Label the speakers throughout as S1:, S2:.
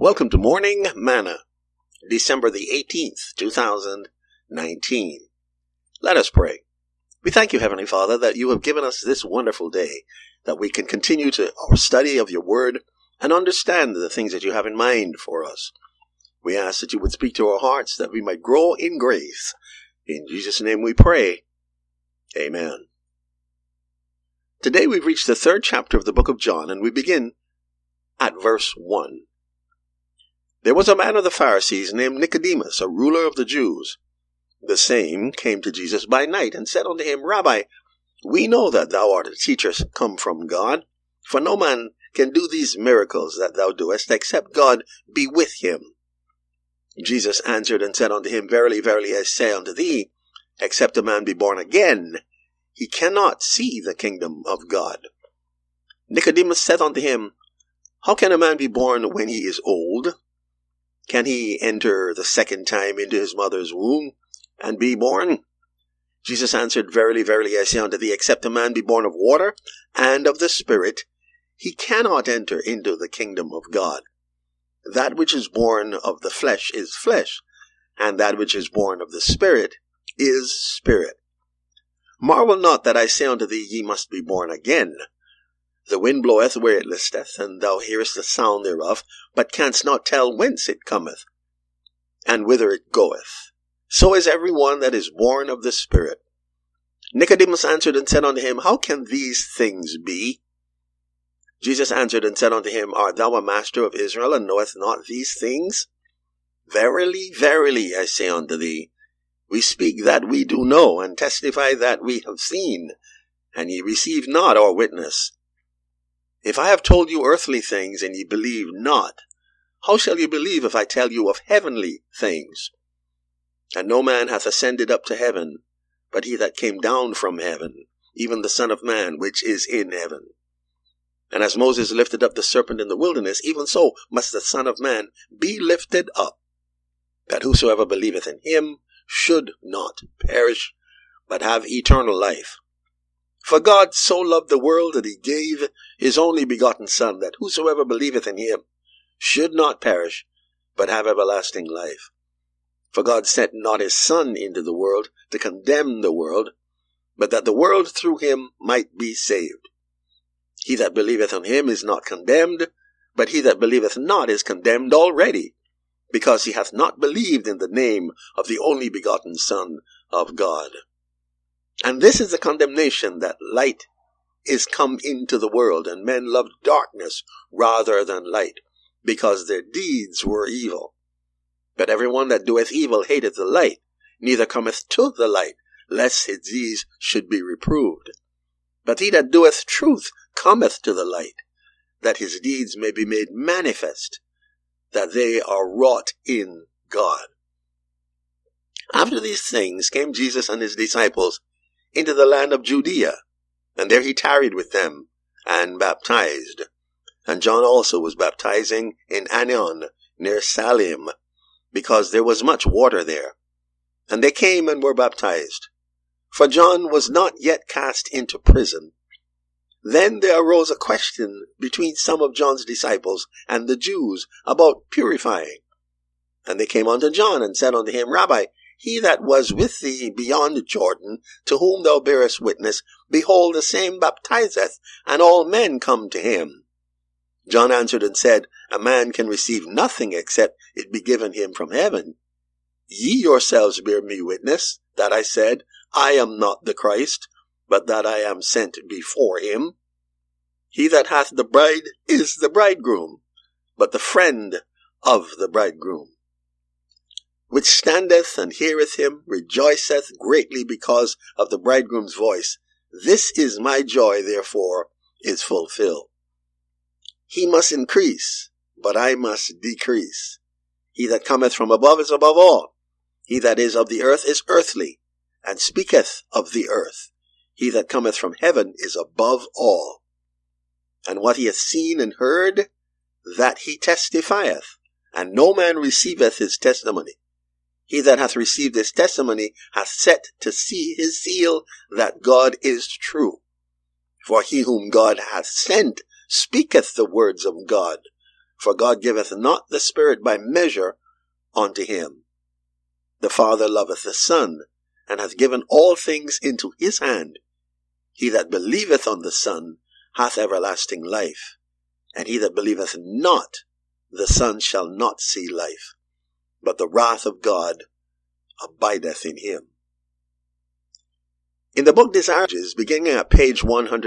S1: Welcome to Morning Manna, December the 18th, 2019. Let us pray. We thank you, Heavenly Father, that you have given us this wonderful day, that we can continue to our study of your word and understand the things that you have in mind for us. We ask that you would speak to our hearts, that we might grow in grace. In Jesus' name we pray. Amen. Today we've reached the third chapter of the book of John, and we begin at verse 1. There was a man of the Pharisees named Nicodemus, a ruler of the Jews. The same came to Jesus by night and said unto him, Rabbi, we know that thou art a teacher come from God, for no man can do these miracles that thou doest, except God be with him. Jesus answered and said unto him, Verily, verily, I say unto thee, except a man be born again, he cannot see the kingdom of God. Nicodemus said unto him, How can a man be born when he is old? Can he enter the second time into his mother's womb and be born? Jesus answered, Verily, verily, I say unto thee, except a man be born of water and of the Spirit, he cannot enter into the kingdom of God. That which is born of the flesh is flesh, and that which is born of the Spirit is spirit. Marvel not that I say unto thee, ye must be born again. The wind bloweth where it listeth, and thou hearest the sound thereof, but canst not tell whence it cometh, and whither it goeth. So is every one that is born of the Spirit. Nicodemus answered and said unto him, How can these things be? Jesus answered and said unto him, Art thou a master of Israel, and knowest not these things? Verily, verily, I say unto thee, we speak that we do know, and testify that we have seen, and ye receive not our witness. If I have told you earthly things, and ye believe not, how shall you believe if I tell you of heavenly things? And no man hath ascended up to heaven, but he that came down from heaven, even the Son of Man, which is in heaven. And as Moses lifted up the serpent in the wilderness, even so must the Son of Man be lifted up, that whosoever believeth in him should not perish, but have eternal life. For God so loved the world that he gave his only begotten Son, that whosoever believeth in him should not perish, but have everlasting life. For God sent not his Son into the world to condemn the world, but that the world through him might be saved. He that believeth on him is not condemned, but he that believeth not is condemned already, because he hath not believed in the name of the only begotten Son of God. And this is the condemnation, that light is come into the world, and men loved darkness rather than light, because their deeds were evil. But every one that doeth evil hateth the light, neither cometh to the light, lest his deeds should be reproved. But he that doeth truth cometh to the light, that his deeds may be made manifest, that they are wrought in God. After these things came Jesus and his disciples into the land of Judea, and there he tarried with them, and baptized. And John also was baptizing in Aenon, near Salim, because there was much water there. And they came and were baptized. For John was not yet cast into prison. Then there arose a question between some of John's disciples and the Jews about purifying. And they came unto John and said unto him, Rabbi, he that was with thee beyond Jordan, to whom thou bearest witness, behold, the same baptizeth, and all men come to him. John answered and said, A man can receive nothing except it be given him from heaven. Ye yourselves bear me witness, that I said, I am not the Christ, but that I am sent before him. He that hath the bride is the bridegroom, but the friend of the bridegroom, which standeth and heareth him, rejoiceth greatly because of the bridegroom's voice. This is my joy, therefore, is fulfilled. He must increase, but I must decrease. He that cometh from above is above all. He that is of the earth is earthly, and speaketh of the earth. He that cometh from heaven is above all. And what he hath seen and heard, that he testifieth, and no man receiveth his testimony. He that hath received his testimony hath set to see his seal, that God is true. For he whom God hath sent speaketh the words of God, For God giveth not the Spirit by measure unto him. The Father loveth the Son, and hath given all things into his hand. He that believeth on the Son hath everlasting life, and he that believeth not the Son shall not see life, but the wrath of God abideth in him. In the book Desires, beginning at page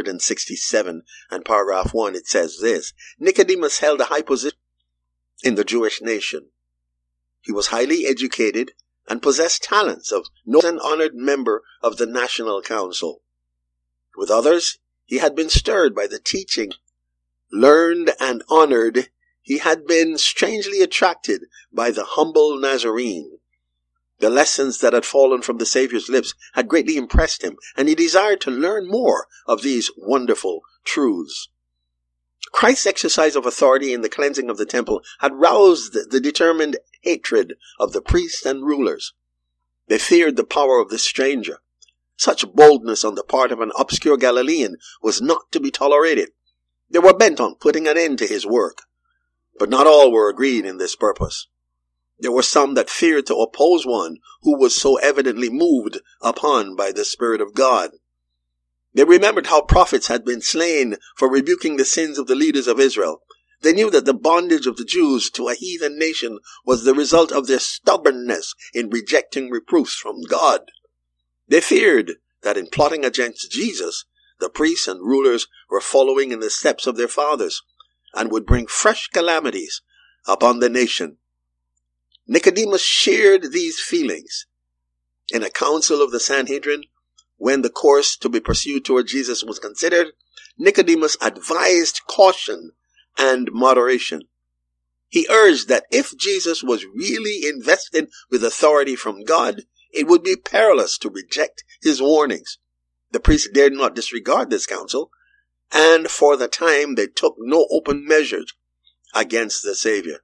S1: 167 and paragraph 1, it says this: Nicodemus held a high position in the Jewish nation. He was highly educated and possessed talents of note and honored member of the National Council. With others, he had been stirred by the teaching. Learned and honored, he had been strangely attracted by the humble Nazarene. The lessons that had fallen from the Savior's lips had greatly impressed him, and he desired to learn more of these wonderful truths. Christ's exercise of authority in the cleansing of the temple had roused the determined hatred of the priests and rulers. They feared the power of the stranger. Such boldness on the part of an obscure Galilean was not to be tolerated. They were bent on putting an end to his work. But not all were agreed in this purpose. There were some that feared to oppose one who was so evidently moved upon by the Spirit of God. They remembered how prophets had been slain for rebuking the sins of the leaders of Israel. They knew that the bondage of the Jews to a heathen nation was the result of their stubbornness in rejecting reproofs from God. They feared that in plotting against Jesus, the priests and rulers were following in the steps of their fathers and would bring fresh calamities upon the nation. Nicodemus shared these feelings. In a council of the Sanhedrin, when the course to be pursued toward Jesus was considered, Nicodemus advised caution and moderation. He urged that if Jesus was really invested with authority from God, it would be perilous to reject his warnings. The priests dared not disregard this counsel, and for the time they took no open measures against the Savior.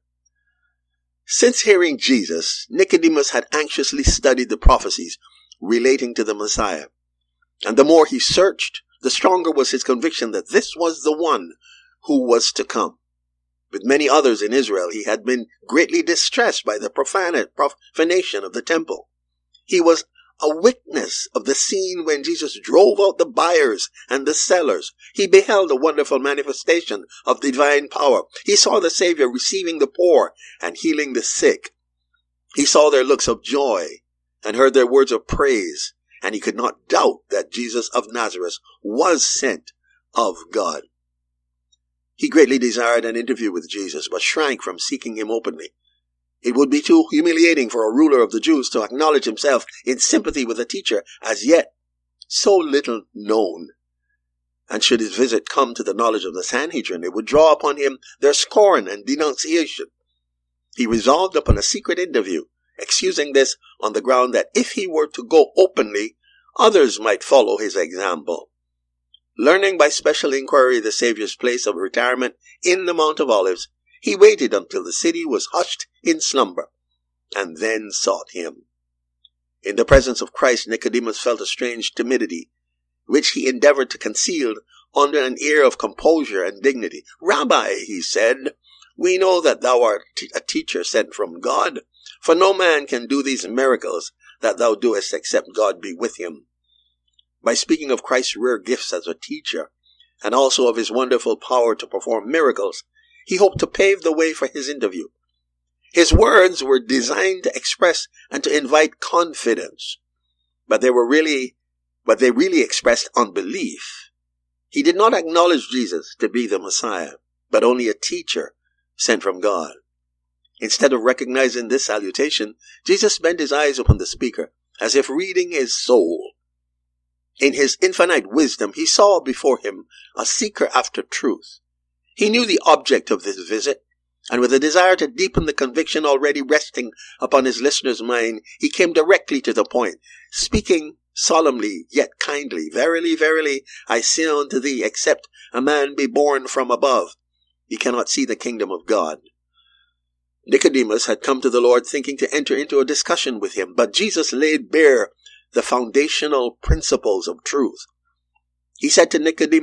S1: Since hearing Jesus, Nicodemus had anxiously studied the prophecies relating to the Messiah. And the more he searched, the stronger was his conviction that this was the one who was to come. With many others in Israel, he had been greatly distressed by the profanation of the temple. He was a witness of the scene when Jesus drove out the buyers and the sellers. He beheld a wonderful manifestation of divine power. He saw the Savior receiving the poor and healing the sick. He saw their looks of joy and heard their words of praise, and he could not doubt that Jesus of Nazareth was sent of God. He greatly desired an interview with Jesus, but shrank from seeking him openly. It would be too humiliating for a ruler of the Jews to acknowledge himself in sympathy with a teacher as yet so little known. And should his visit come to the knowledge of the Sanhedrin, it would draw upon him their scorn and denunciation. He resolved upon a secret interview, excusing this on the ground that if he were to go openly, others might follow his example. Learning by special inquiry the Savior's place of retirement in the Mount of Olives, he waited until the city was hushed in slumber, and then sought him. In the presence of Christ, Nicodemus felt a strange timidity, which he endeavored to conceal under an air of composure and dignity. "Rabbi," he said, "we know that thou art a teacher sent from God, for no man can do these miracles that thou doest except God be with him." By speaking of Christ's rare gifts as a teacher, and also of his wonderful power to perform miracles, he hoped to pave the way for his interview. His words were designed to express and to invite confidence, but they really expressed unbelief. He did not acknowledge Jesus to be the Messiah, but only a teacher sent from God. Instead of recognizing this salutation, Jesus bent his eyes upon the speaker, as if reading his soul. In his infinite wisdom, he saw before him a seeker after truth. He knew the object of this visit, and with a desire to deepen the conviction already resting upon his listener's mind, he came directly to the point, speaking solemnly yet kindly. "Verily, verily, I say unto thee, except a man be born from above, he cannot see the kingdom of God." Nicodemus had come to the Lord thinking to enter into a discussion with him, but Jesus laid bare the foundational principles of truth. He said to Nicodemus,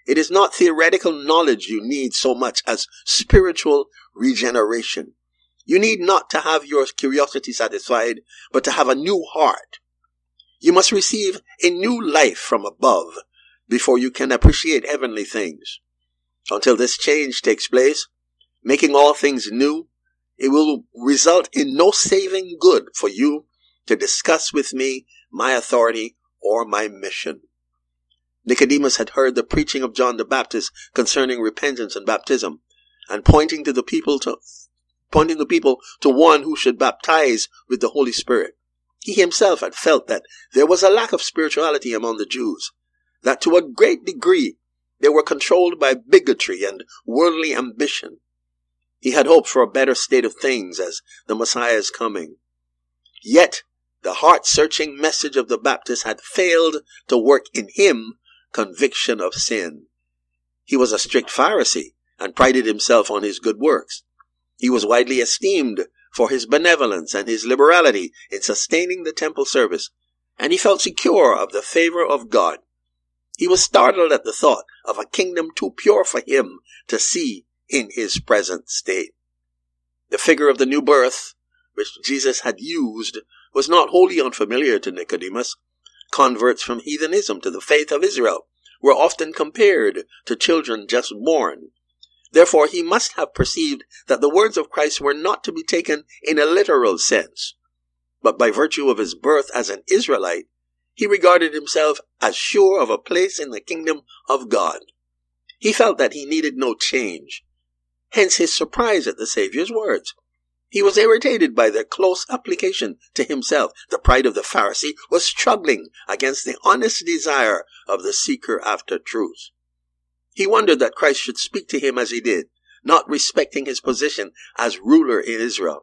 S1: It is not theoretical knowledge you need so much as spiritual regeneration. You need not to have your curiosity satisfied, but to have a new heart. You must receive a new life from above before you can appreciate heavenly things. Until this change takes place, making all things new, it will result in no saving good for you to discuss with me my authority or my mission. Nicodemus had heard the preaching of John the Baptist concerning repentance and baptism, and pointing the people to one who should baptize with the Holy Spirit. He himself had felt that there was a lack of spirituality among the Jews, that to a great degree they were controlled by bigotry and worldly ambition. He had hoped for a better state of things as the Messiah's coming. Yet the heart-searching message of the Baptist had failed to work in him conviction of sin. He was a strict Pharisee and prided himself on his good works. He was widely esteemed for his benevolence and his liberality in sustaining the temple service, and he felt secure of the favor of God. He was startled at the thought of a kingdom too pure for him to see in his present state. The figure of the new birth, which Jesus had used, was not wholly unfamiliar to Nicodemus. Converts from heathenism to the faith of Israel were often compared to children just born. Therefore, he must have perceived that the words of Christ were not to be taken in a literal sense, but by virtue of his birth as an Israelite, he regarded himself as sure of a place in the kingdom of God. He felt that he needed no change. Hence his surprise at the Savior's words. He was irritated by their close application to himself. The pride of the Pharisee was struggling against the honest desire of the seeker after truth. He wondered that Christ should speak to him as he did, not respecting his position as ruler in Israel.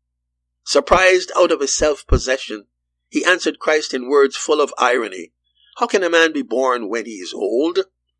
S1: Surprised out of his self-possession, he answered Christ in words full of irony. How can a man be born when he is old?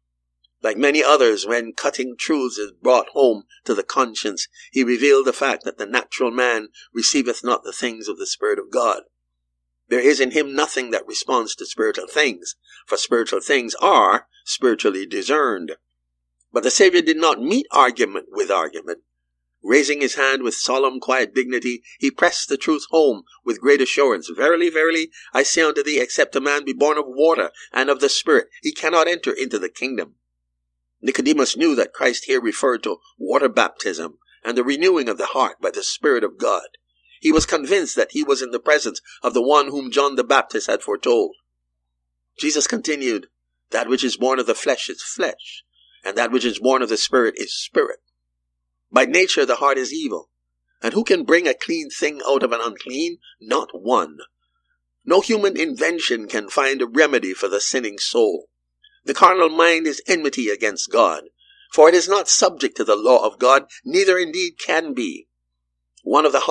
S1: Like many others, when cutting truths is brought home to the conscience, he revealed the fact that the natural man receiveth not the things of the Spirit of God. There is in him nothing that responds to spiritual things, for spiritual things are spiritually discerned. But the Savior did not meet argument with argument. Raising his hand with solemn, quiet dignity, he pressed the truth home with great assurance. Verily, verily, I say unto thee, except a man be born of water and of the Spirit, he cannot enter into the kingdom. Nicodemus knew that Christ here referred to water baptism and the renewing of the heart by the Spirit of God. He was convinced that he was in the presence of the one whom John the Baptist had foretold. Jesus continued, that which is born of the flesh is flesh, and that which is born of the Spirit is spirit. By nature the heart is evil, and who can bring a clean thing out of an unclean? Not one. No human invention can find a remedy for the sinning soul. The carnal mind is enmity against God, for it is not subject to the law of God, neither indeed can be. Out of the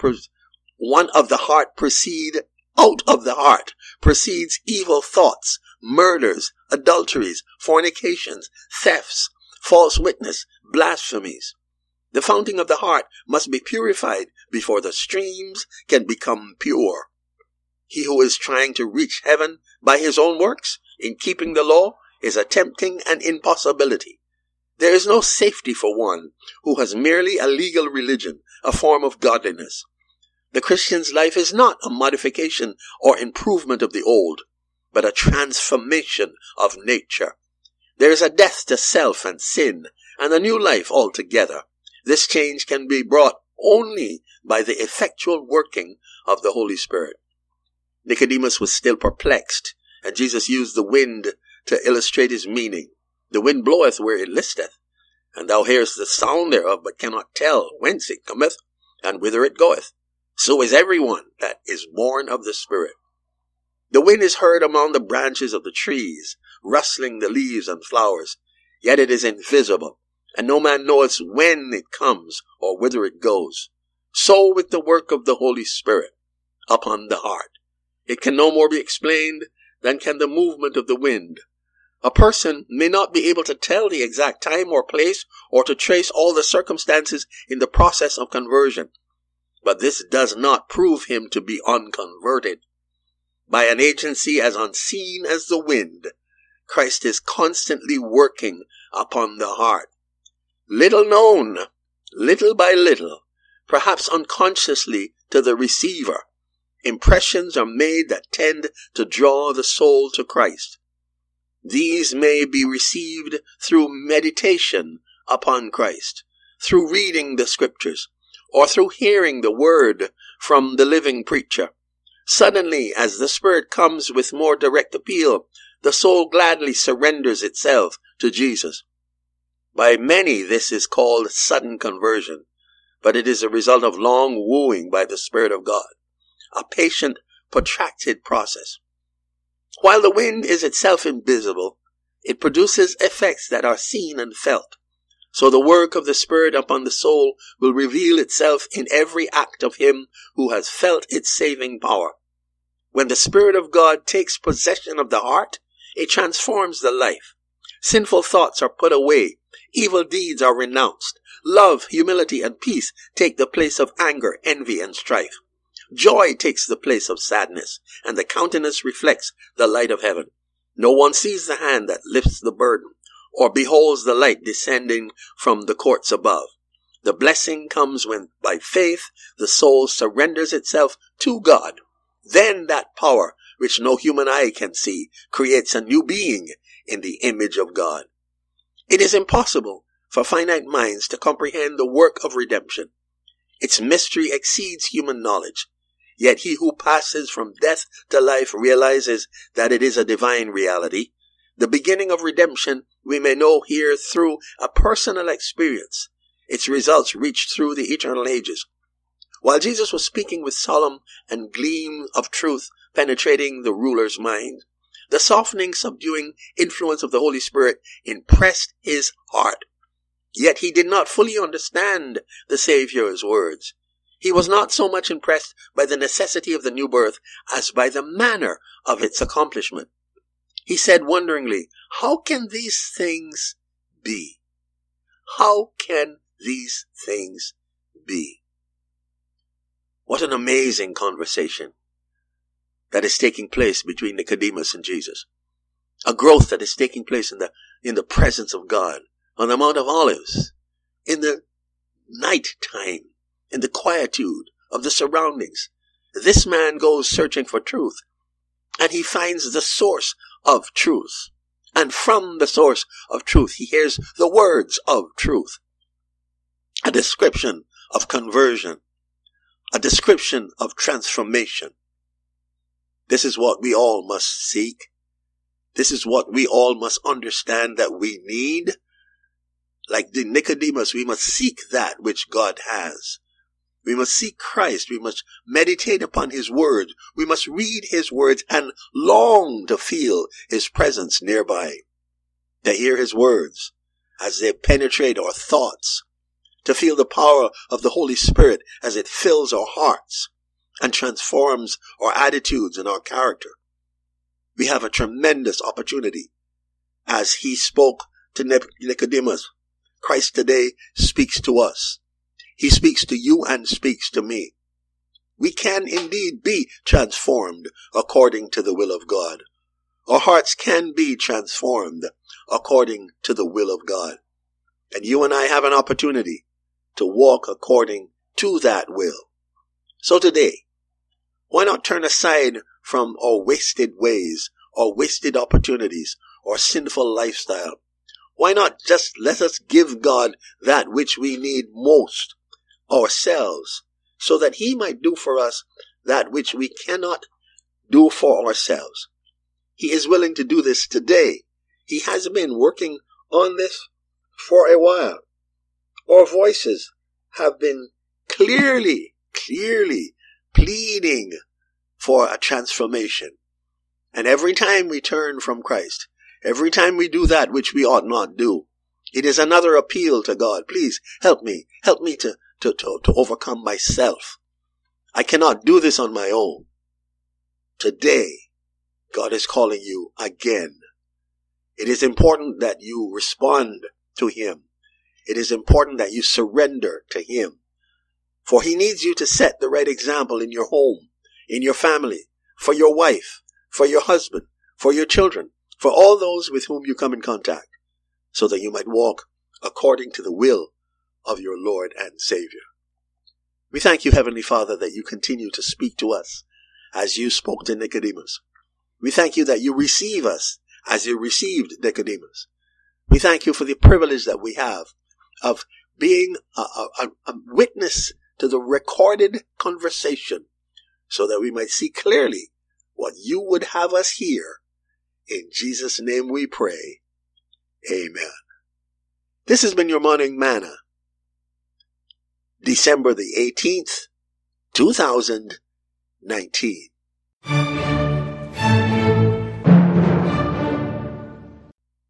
S1: heart proceeds evil thoughts, murders, adulteries, fornications, thefts, false witness, blasphemies. The fountain of the heart must be purified before the streams can become pure. He who is trying to reach heaven by his own works, in keeping the law, is attempting an impossibility. There is no safety for one who has merely a legal religion, a form of godliness. The Christian's life is not a modification or improvement of the old, but a transformation of nature. There is a death to self and sin, and a new life altogether. This change can be brought only by the effectual working of the Holy Spirit. Nicodemus was still perplexed, and Jesus used the wind to illustrate his meaning. The wind bloweth where it listeth, and thou hearest the sound thereof, but cannot tell whence it cometh, and whither it goeth. So is everyone that is born of the Spirit. The wind is heard among the branches of the trees, rustling the leaves and flowers, yet it is invisible, and no man knoweth when it comes or whither it goes. So with the work of the Holy Spirit upon the heart. It can no more be explained than can the movement of the wind. A person may not be able to tell the exact time or place or to trace all the circumstances in the process of conversion, but this does not prove him to be unconverted. By an agency as unseen as the wind, Christ is constantly working upon the heart. Little known, little by little, perhaps unconsciously to the receiver, impressions are made that tend to draw the soul to Christ. These may be received through meditation upon Christ, through reading the scriptures, or through hearing the word from the living preacher. Suddenly, as the Spirit comes with more direct appeal, the soul gladly surrenders itself to Jesus. By many, this is called sudden conversion, but it is a result of long wooing by the Spirit of God, a patient, protracted process. While the wind is itself invisible, it produces effects that are seen and felt. So the work of the Spirit upon the soul will reveal itself in every act of him who has felt its saving power. When the Spirit of God takes possession of the heart, it transforms the life. Sinful thoughts are put away. Evil deeds are renounced. Love, humility, and peace take the place of anger, envy, and strife. Joy takes the place of sadness, and the countenance reflects the light of heaven. No one sees the hand that lifts the burden, or beholds the light descending from the courts above. The blessing comes when, by faith, the soul surrenders itself to God. Then that power, which no human eye can see, creates a new being in the image of God. It is impossible for finite minds to comprehend the work of redemption. Its mystery exceeds human knowledge. Yet he who passes from death to life realizes that it is a divine reality. The beginning of redemption we may know here through a personal experience. Its results reach through the eternal ages. While Jesus was speaking with solemn and gleam of truth penetrating the ruler's mind, the softening, subduing influence of the Holy Spirit impressed his heart. Yet he did not fully understand the Savior's words. He was not so much impressed by the necessity of the new birth as by the manner of its accomplishment. He said wonderingly, "How can these things be? How can these things be?" What an amazing conversation that is taking place between Nicodemus and Jesus. A growth that is taking place in the presence of God on the Mount of Olives, in the night time, in the quietude of the surroundings. This man goes searching for truth, and he finds the source of truth. And from the source of truth, he hears the words of truth. A description of conversion, a description of transformation. This is what we all must seek. This is what we all must understand that we need. Like the Nicodemus, we must seek that which God has. We must seek Christ. We must meditate upon his word. We must read his words and long to feel his presence nearby, to hear his words as they penetrate our thoughts, to feel the power of the Holy Spirit as it fills our hearts and transforms our attitudes and our character. We have a tremendous opportunity. As he spoke to Nicodemus, Christ today speaks to us. He speaks to you and speaks to me. We can indeed be transformed according to the will of God. Our hearts can be transformed according to the will of God. And you and I have an opportunity to walk according to that will. So today, why not turn aside from our wasted ways, our wasted opportunities, our sinful lifestyle? Why not just let us give God that which we need most, ourselves, so that he might do for us that which we cannot do for ourselves. He is willing to do this today. He has been working on this for a while. Our voices have been clearly pleading for a transformation. And every time we turn from Christ, every time we do that which we ought not do, it is another appeal to God. Please help me to overcome myself. I cannot do this on my own. Today, God is calling you again. It is important that you respond to him. It is important that you surrender to him. For he needs you to set the right example in your home, in your family, for your wife, for your husband, for your children, for all those with whom you come in contact, so that you might walk according to the will of your Lord and Savior. We thank you, Heavenly Father, that you continue to speak to us as you spoke to Nicodemus. We thank you that you receive us as you received Nicodemus. We thank you for the privilege that we have of being a witness to the recorded conversation, so that we might see clearly what you would have us hear. In Jesus' name we pray. Amen. This has been your Morning Manna, December the 18th, 2019.